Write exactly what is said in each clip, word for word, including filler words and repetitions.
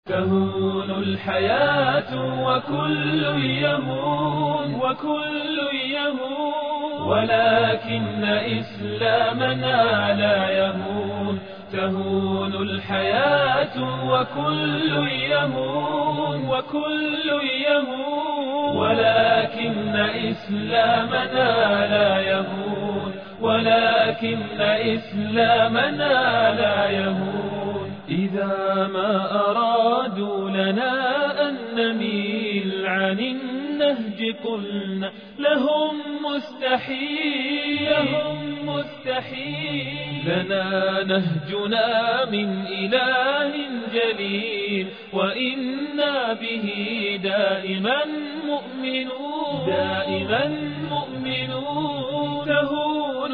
تهون الحياة وكل يهون وكل يهون، ولكن إسلامنا لا يهون. تهون الحياة وكل يهون وكل يهون، ولكن إسلامنا لا يهون ولكن إسلامنا لا يهون. إذا ما أرادوا لنا أن نميل عن النهج قلنا لهم مستحيل لهم مستحيل. لنا نهجنا من إله جليل، وإنا به دائما مؤمنون دائما مؤمنون. تهون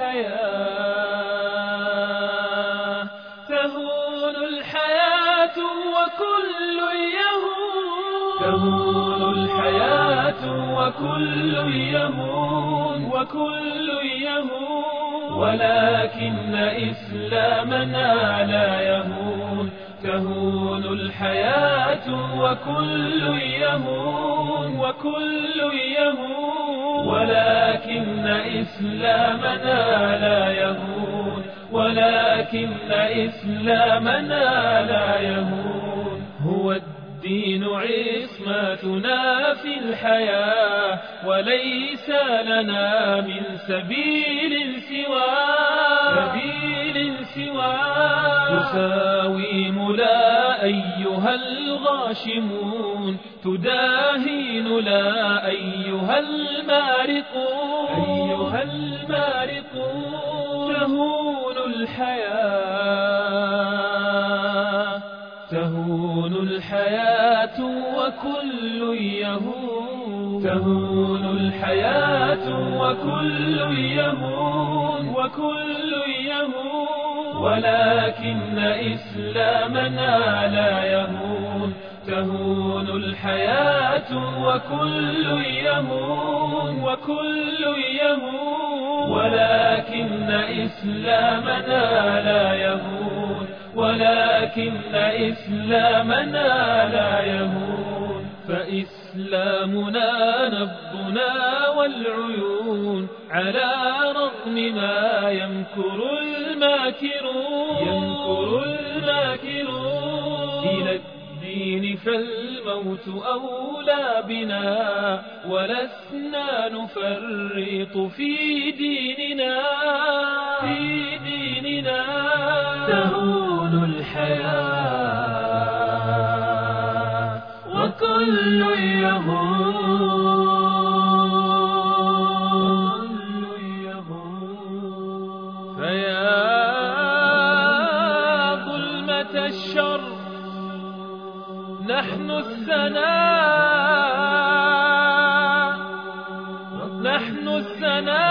الحياة تهون الحياة وكل يهون تهون الحياة وكل يهون وكل يهون، ولكن إسلامنا لا يهون. تهون الحياة وكل يهون وكل يهون، ولكن إسلامنا لا يهون ولكن إسلامنا لا يهون. هو الدين عصمتنا في الحياة، وليس لنا من سبيل سواه سبيل سواه. تساوم لا أيها الغاشمون، تداهين لا أيها المارقون أيها المارقون. تهون الحياة تهون الحياة وكل يهون تهون الحياة وكل يهون وكل يهون، ولكن إسلامنا لا يهون. تهون الحياة وكل يهون وكل يهون، ولكن إسلامنا لا يهون ولكن إسلامنا لا يهون. فإسلامنا نبضنا والعيون، على رغم ما يمكر الماكرون يمكر الماكرون. إلى الدين فالموت أولى بنا، ولسنا نفرط في ديننا في ديننا. تهون الحياة وكل يهون فيا ظلمة الشر نحن السناء نحن السناء